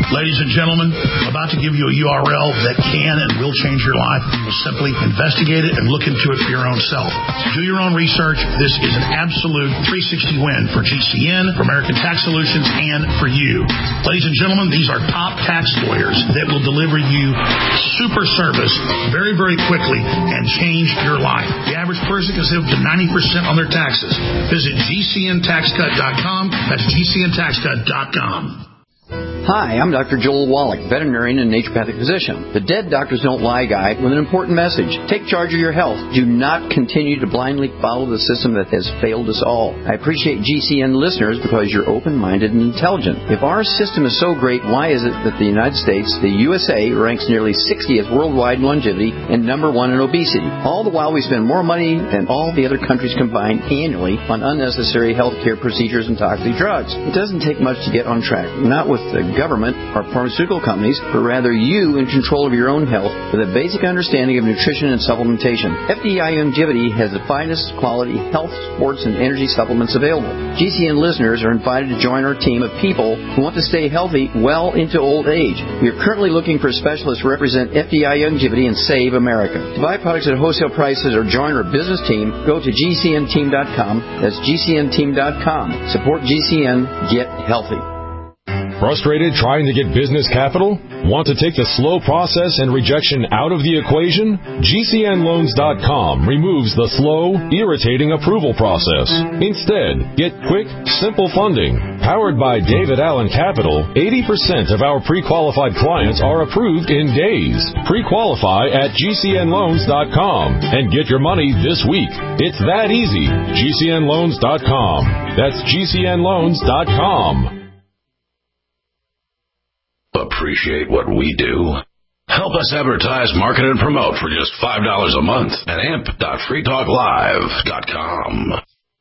Ladies and gentlemen, I'm about to give you a U R L that can and will change your life. You will simply investigate it and look into it for your own self. Do your own research. This is an absolute three sixty win for G C N, for American Tax Solutions, and for you. Ladies and gentlemen, these are top tax lawyers that will deliver you super service very, very quickly and change your life. The average person can save up to ninety percent on their taxes. Visit G C N tax cut dot com. That's G C N tax cut dot com. Hi, I'm Doctor Joel Wallach, veterinarian and naturopathic physician. The Dead Doctors Don't Lie guide with an important message. Take charge of your health. Do not continue to blindly follow the system that has failed us all. I appreciate G C N listeners because you're open-minded and intelligent. If our system is so great, why is it that the United States, the U S A, ranks nearly sixtieth worldwide in longevity and number one in obesity? All the while we spend more money than all the other countries combined annually on unnecessary health care procedures and toxic drugs. It doesn't take much to get on track. Not with the government or pharmaceutical companies, but rather you in control of your own health with a basic understanding of nutrition and supplementation. F D I Longevity has the finest quality health, sports, and energy supplements available. G C N listeners are invited to join our team of people who want to stay healthy well into old age. We are currently looking for specialists to represent F D I Longevity and Save America. To buy products at wholesale prices or join our business team, go to G C N team dot com. That's G C N team dot com. Support G C N. Get healthy. Frustrated trying to get business capital? Want to take the slow process and rejection out of the equation? G C N loans dot com removes the slow, irritating approval process. Instead, get quick, simple funding. Powered by David Allen Capital, eighty percent of our pre-qualified clients are approved in days. Pre-qualify at G C N loans dot com and get your money this week. It's that easy. G C N loans dot com. That's G C N loans dot com. Appreciate what we do? Help us advertise, market, and promote for just five dollars a month at amp dot free talk live dot com.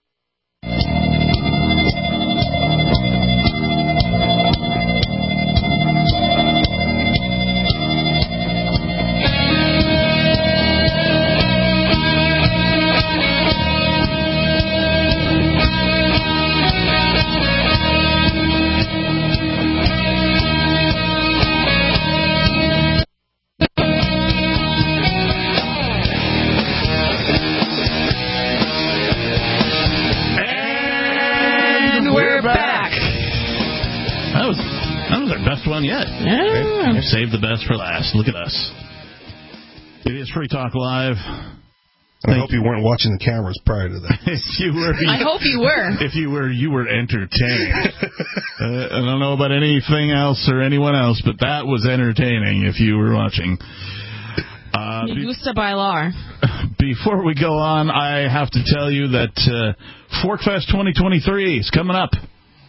Best one yet. Yeah. Save the best for last. Look at us. It is Free Talk Live. I hope you weren't watching the cameras prior to that. If you were, I hope you were. If you were, you were entertained. uh, I don't know about anything else or anyone else, but that was entertaining if you were watching. Uh, Me gusta bailar. Before we go on, I have to tell you that uh, Forkfest twenty twenty-three is coming up.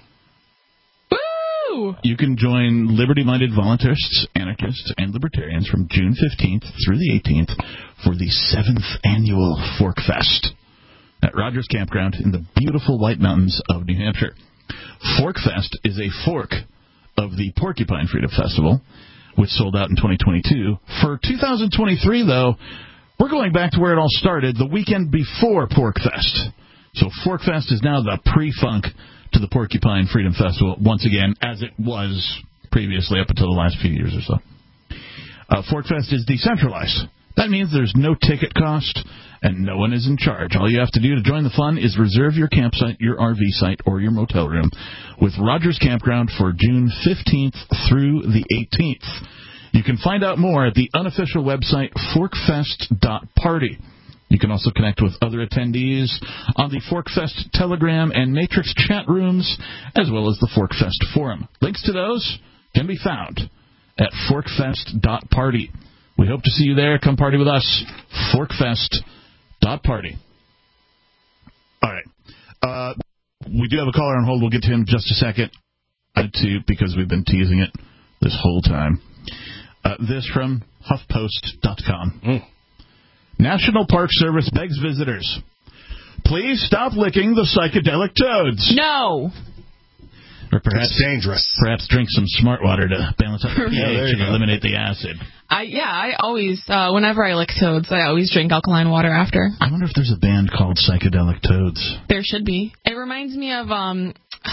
You can join liberty-minded voluntarists, anarchists, and libertarians from June fifteenth through the eighteenth for the seventh annual Forkfest at Rogers Campground in the beautiful White Mountains of New Hampshire. Forkfest is a fork of the Porcupine Freedom Festival, which sold out in twenty twenty-two. For two thousand twenty-three, though, we're going back to where it all started, the weekend before Porkfest. So Forkfest is now the pre-funk to the Porcupine Freedom Festival once again, as it was previously up until the last few years or so. Uh, Forkfest is decentralized. That means there's no ticket cost and no one is in charge. All you have to do to join the fun is reserve your campsite, your R V site, or your motel room with Rogers Campground for June fifteenth through the eighteenth. You can find out more at the unofficial website forkfest dot party. You can also connect with other attendees on the Forkfest Telegram and Matrix chat rooms, as well as the Forkfest forum. Links to those can be found at forkfest dot party. We hope to see you there. Come party with us. forkfest dot party. All right. Uh, we do have a caller on hold. We'll get to him in just a second, uh, to, because we've been teasing it this whole time. Uh, this from huff post dot com. Mm. National Park Service begs visitors, please stop licking the psychedelic toads. No. Or perhaps it's dangerous. Perhaps drink some smart water to balance out the pH yeah, and eliminate the acid. I yeah, I always uh, whenever I lick toads, I always drink alkaline water after. I wonder if there's a band called Psychedelic Toads. There should be. It reminds me of um,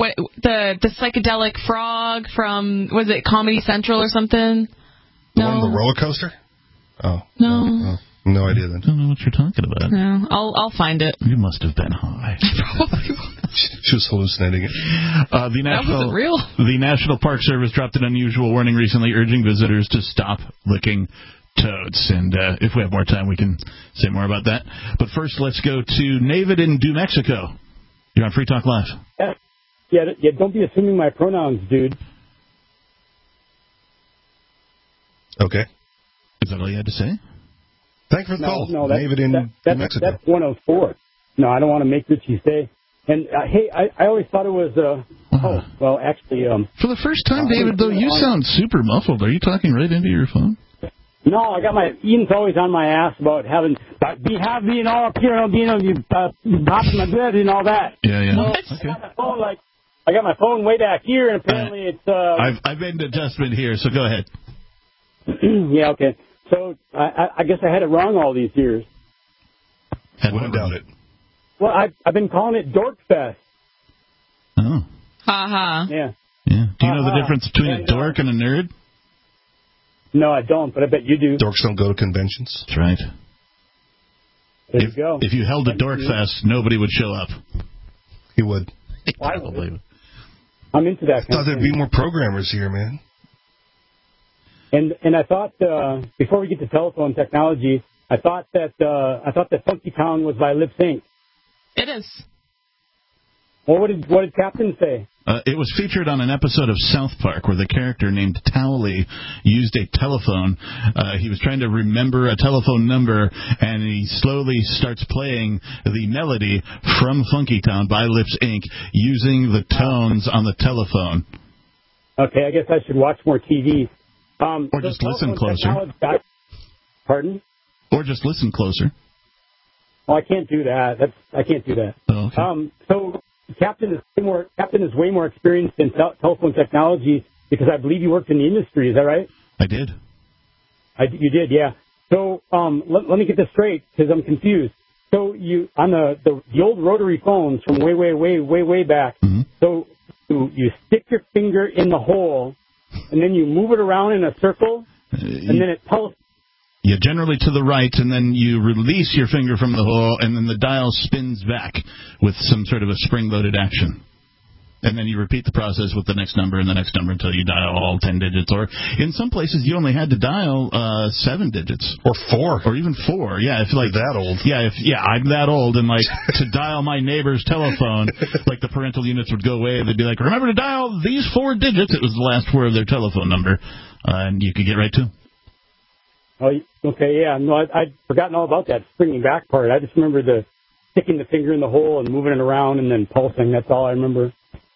what the the psychedelic frog from, was it Comedy Central or something? The no. one on the roller coaster? Oh. No. No, no. No idea then. I don't know what you're talking about. No, I'll I'll find it. You must have been high. She was hallucinating it. Uh, the That National, wasn't real. The National Park Service dropped an unusual warning recently, urging visitors to stop licking toads. And uh, if we have more time, we can say more about that. But first, let's go to Navid in New Mexico. You're on Free Talk Live. Yeah, yeah, yeah, don't be assuming my pronouns, dude. Okay. Is that all you had to say? Thanks for the no, call. No, that's, David in that, that, New Mexico. That's one oh four. No, I don't want to make Richie say. And, uh, hey, I, I always thought it was, uh, oh, well, actually... Um, For the first time, uh, David, though, you sound super muffled. Are you talking right into your phone? No, I got my... Ian's always on my ass about having... Be have being all up here, you know, you uh, pop in my bed and all that. Yeah, yeah. So, okay. I got my phone, like... I got my phone way back here, and apparently uh, it's... Uh, I've, I've made an adjustment here, so go ahead. Yeah, okay. So, I, I guess I had it wrong all these years. I wouldn't doubt it. Well, I've, I've been calling it Dorkfest. Oh. Ha-ha. Yeah. Yeah. Do you know Uh-huh. the difference between And, a dork and a nerd? No, I don't, but I bet you do. Dorks don't go to conventions. That's right. There if, you go. If you held a dork fest, nobody would show up. He would. Why would? I'm into that. I thought there'd be more programmers here, man. And and I thought uh, before we get to telephone technology, I thought that uh, I thought that Funky Town was by Lip Sync. It is. Well, what did what did Captain say? Uh, it was featured on an episode of South Park where the character named Towley used a telephone. Uh, he was trying to remember a telephone number, and he slowly starts playing the melody from Funky Town by Lips Incorporated using the tones on the telephone. Okay, I guess I should watch more T V. Um, or just listen closer. Got, pardon? Or just listen closer. Oh, I can't do that. That's I can't do that. Oh, okay. Um, so Captain is way more Captain is way more experienced in tel- telephone technology because I believe you worked in the industry. Is that right? I did. I, you did, yeah. So um, let, let me get this straight because I'm confused. So you on the, the the old rotary phones from way way way way way back. Mm-hmm. So you, you stick your finger in the hole, and then you move it around in a circle, uh, and you, then it pulses. Yeah, generally to the right, and then you release your finger from the hole, and then the dial spins back with some sort of a spring-loaded action. And then you repeat the process with the next number and the next number until you dial all ten digits. Or in some places, you only had to dial uh, seven digits. Or four. Or even four. Yeah, if like You're that old. Yeah, if yeah, I'm that old, and like to dial my neighbor's telephone, like the parental units would go away, and they'd be like, "Remember to dial these four digits." It was the last word of their telephone number, uh, and you could get right to them. Oh, okay, yeah. No, I, I'd forgotten all about that springing back part. I just remember the sticking the finger in the hole and moving it around and then pulsing. That's all I remember.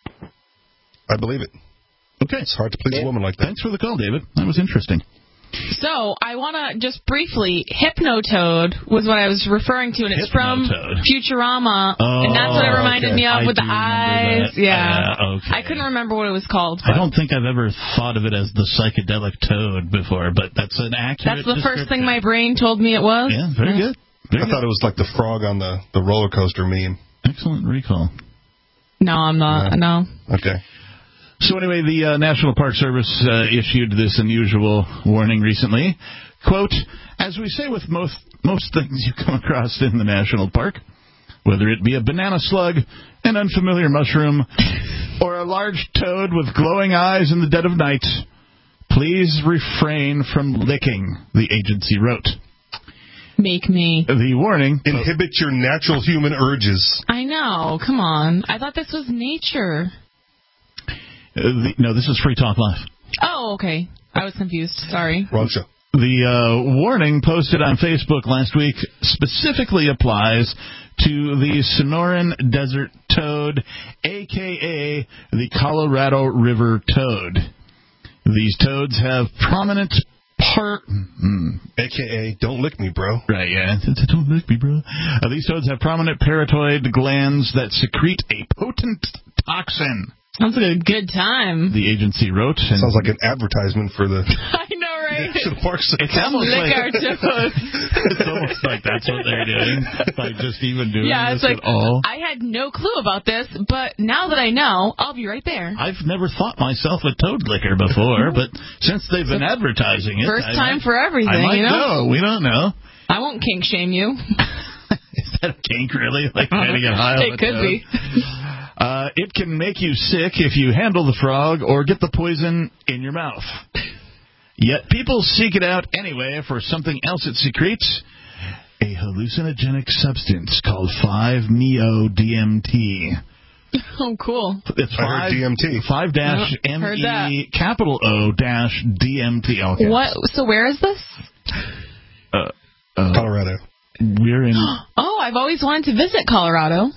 I believe it. Okay. It's hard to please a woman like that. Thanks for the call, David. That was interesting. So, I want to just briefly, Hypnotoad was what I was referring to, and it's from Futurama, oh, and that's what it reminded okay. me of I with the eyes. That. Yeah. Uh, okay. I couldn't remember what it was called. I don't think I've ever thought of it as the psychedelic toad before, but that's an accurate That's the first thing my brain told me it was. Yeah, very yeah. good. Very I good. thought it was like the frog on the, the roller coaster meme. Excellent recall. No, I'm not. No. no. Okay. So anyway, the uh, National Park Service uh, issued this unusual warning recently. Quote, as we say with most most things you come across in the national park, whether it be a banana slug, an unfamiliar mushroom, or a large toad with glowing eyes in the dead of night, please refrain from licking, the agency wrote. Make me. The warning. Inhibit your natural human urges. I know. Come on. I thought this was nature. Uh, the, no, this is Free Talk Live. Oh, okay. I was confused. Sorry. Wrong show. The uh, warning posted on Facebook last week specifically applies to the Sonoran Desert Toad, a k a the Colorado River Toad. These toads have prominent part... Hmm. A K A don't lick me, bro. Right, yeah. Don't lick me, bro. Uh, these toads have prominent parotoid glands that secrete a potent toxin. Sounds like a good time. The agency wrote. And sounds like an advertisement for the... I know, right. National Park Service. It's almost Lick like our toes. it's almost like that's what they're doing by just even doing Yeah, this it's like, at all. I had no clue about this, but now that I know, I'll be right there. I've never thought myself a toad licker before, but since they've been advertising it, First I time might, for everything, I might you know? go. We don't know. I won't kink shame you. Is that a kink, really? Like trying to get high on It a could toad? be. Uh, it can make you sick if you handle the frog or get the poison in your mouth. Yet people seek it out anyway for something else it secretes, a hallucinogenic substance called five meo D M T. Oh, cool. It's I five, heard D M T. five dash Yep, M heard that. E capital O dash D M T. Okay. What? So where is this? Uh, uh, Colorado. We're in. Oh, I've always wanted to visit Colorado.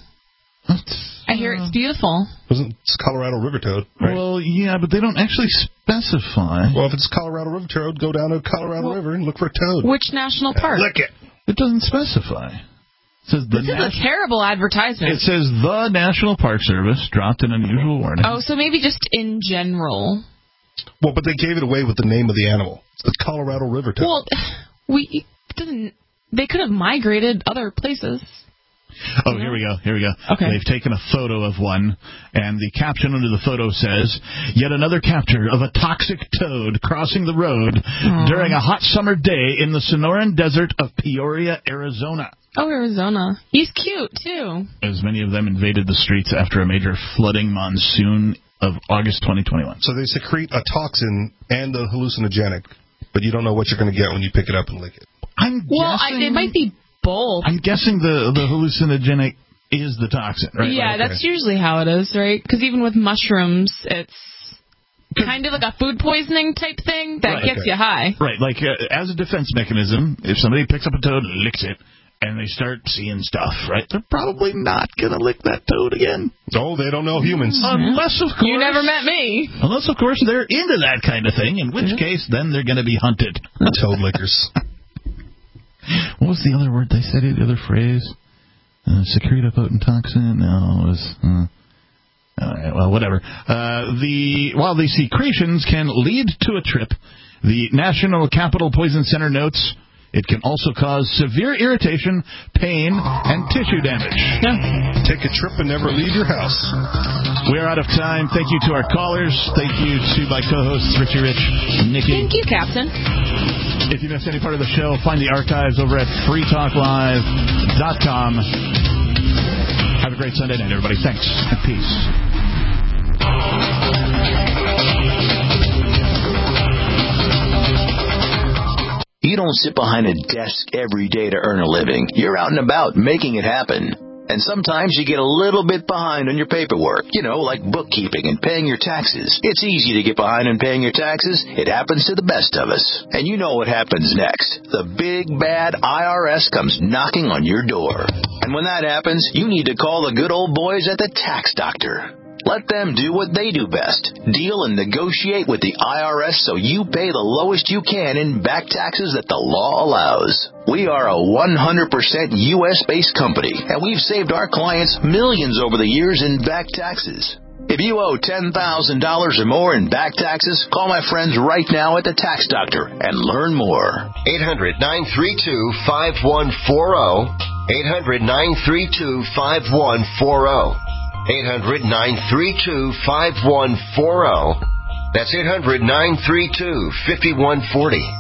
I hear it's beautiful. Wasn't it's Colorado River Toad, right? Well, yeah, but they don't actually specify. Well, if it's Colorado River Toad, go down to Colorado Well, River and look for a toad. Which national park? Lick it. It doesn't specify. It says the This is nas- a terrible advertisement. It says the National Park Service dropped an unusual warning. Oh, so maybe just in general. Well, but they gave it away with the name of the animal. It's the Colorado River Toad. Well, we it doesn't. They could have migrated other places. Oh, here we go. Here we go. Okay. They've taken a photo of one, and the caption under the photo says, "Yet another capture of a toxic toad crossing the road Aww. during a hot summer day in the Sonoran Desert of Peoria, Arizona." Oh, Arizona. He's cute, too. As many of them invaded the streets after a major flooding monsoon of August twenty twenty-one. So they secrete a toxin and a hallucinogenic, but you don't know what you're going to get when you pick it up and lick it. I'm Well, I, guessing, it might be both. I'm guessing the, the hallucinogenic is the toxin, right? Yeah, Okay. that's usually how it is, right? Because even with mushrooms, it's kind of like a food poisoning type thing that Right, gets okay. you high. Right, like uh, as a defense mechanism, if somebody picks up a toad and licks it, and they start seeing stuff, right, they're probably not going to lick that toad again. Oh, they don't know humans. Unless, of course... You never met me. Unless, of course, they're into that kind of thing, in which case, then they're going to be hunted. Toad lickers. What was the other word they said? The other phrase? Uh, secrete a potent toxin? No, it was... Uh, all right, well, whatever. Uh, the While the secretions can lead to a trip, the National Capital Poison Center notes it can also cause severe irritation, pain, and tissue damage. Yeah. Take a trip and never leave your house. We're out of time. Thank you to our callers. Thank you to my co-hosts, Richie Rich and Nikki. Thank you, Captain. If you missed any part of the show, find the archives over at free talk live dot com. Have a great Sunday night, everybody. Thanks and peace. You don't sit behind a desk every day to earn a living. You're out and about making it happen. And sometimes you get a little bit behind on your paperwork, you know, like bookkeeping and paying your taxes. It's easy to get behind on paying your taxes. It happens to the best of us. And you know what happens next. The big, bad I R S comes knocking on your door. And when that happens, you need to call the good old boys at the Tax Doctor. Let them do what they do best. Deal and negotiate with the I R S so you pay the lowest you can in back taxes that the law allows. We are a one hundred percent U S-based company, and we've saved our clients millions over the years in back taxes. If you owe ten thousand dollars or more in back taxes, call my friends right now at the Tax Doctor and learn more. eight hundred, nine three two, five one four zero. eight hundred, nine three two, five one four zero. eight hundred, nine three two, five one four zero. That's eight hundred, nine three two, five one four zero.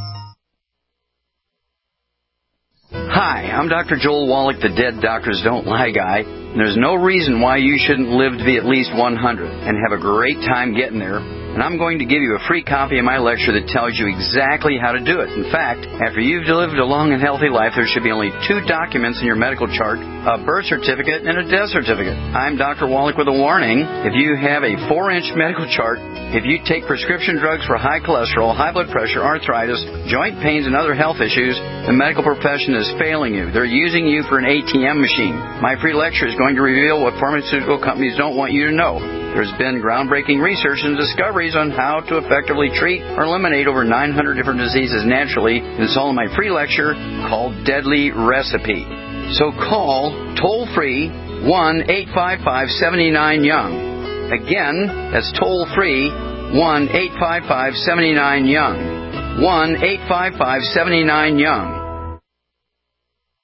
Hi, I'm Doctor Joel Wallach, the Dead Doctors Don't Lie guy. And there's no reason why you shouldn't live to be at least one hundred and have a great time getting there. And I'm going to give you a free copy of my lecture that tells you exactly how to do it. In fact, after you've lived a long and healthy life, there should be only two documents in your medical chart, a birth certificate and a death certificate. I'm Doctor Wallach with a warning. If you have a four-inch medical chart, if you take prescription drugs for high cholesterol, high blood pressure, arthritis, joint pains, and other health issues, the medical profession is failing you. They're using you for an A T M machine. My free lecture is going to reveal what pharmaceutical companies don't want you to know. There's been groundbreaking research and discoveries on how to effectively treat or eliminate over nine hundred different diseases naturally. It's all in my free lecture called Deadly Recipe. So call toll-free one eight five five, seven nine, young. Again, that's toll-free one eight five five, seven nine, young. one eight five five, seven nine, YOUNG.